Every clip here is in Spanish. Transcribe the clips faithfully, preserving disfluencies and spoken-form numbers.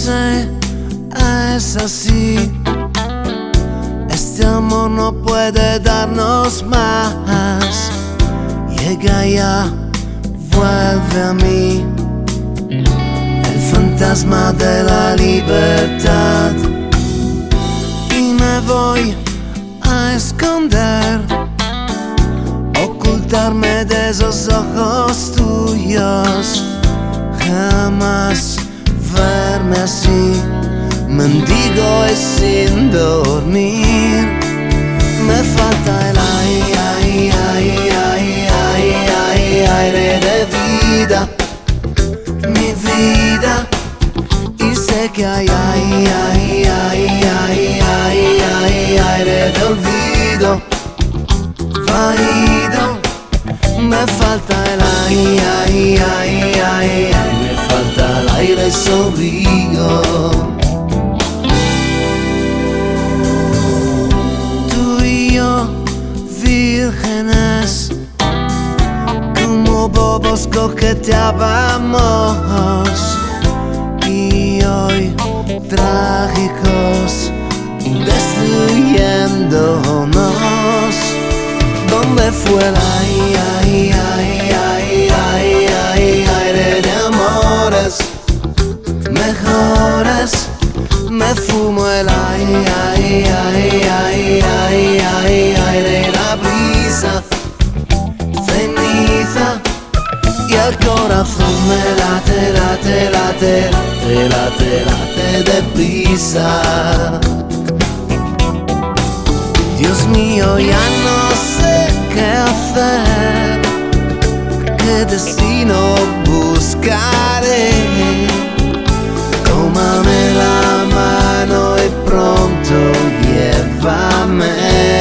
sé, es así. Este amor no puede darnos más. Llega ya, vuelve a mí, el fantasma de la libertad. Y me voy a esconder, ocultarme de esos ojos tuyos. Jamás verme así, mendigo y sin dormir. Me falta el aire, aire, aire, aire, aire, aire de vida, mi vida. Y sé que hay aire, aire, aire, aire, aire, aire de olvido, vaído. Me falta el aire, aire, aire, aire, me falta el aire sombrío. Tú y yo, vírgenes, como bobos coqueteábamos, y hoy trágicos, destruyéndonos. ¿Dónde fue el aire, aire, aire, aire, aire, aire de amores mejores? Me fumo el aire, aire, aire, aire, aire, aire, aire, la brisa, ceniza. Y el corazón me late, late, late, late, late, late deprisa. Dios mío, ya no sé qué hacer, qué destino buscaré. Tómame la mano y pronto llévame.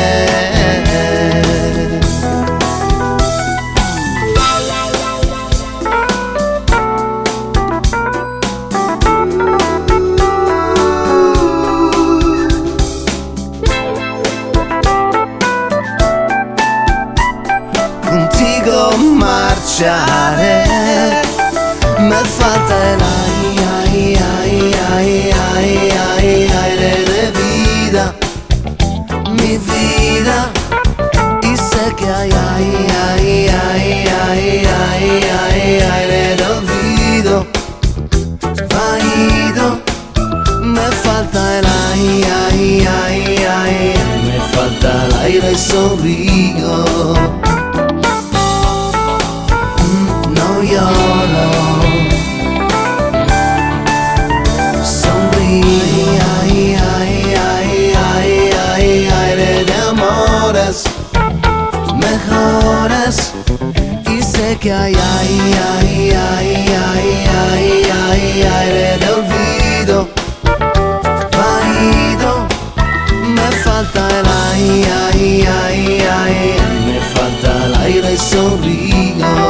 Contigo marcharé. Me falta el aire, aire, aire, aire, aire, aire de vida, mi vida. Y sé que hay aire, aire, aire, aire, aire, aire, aire de olvido, vaído. Me falta el aire, aire, aire, aire, me falta el aire sombrío. No lloro, sonríe, ay, ay, ay, ay, ay, aire de amores mejores. Y sé que hay ay, ay, ay, ay, ay, ay, aire de olvido, vaído. Me falta el ay, ay, ay, ay, me falta el aire sombrío.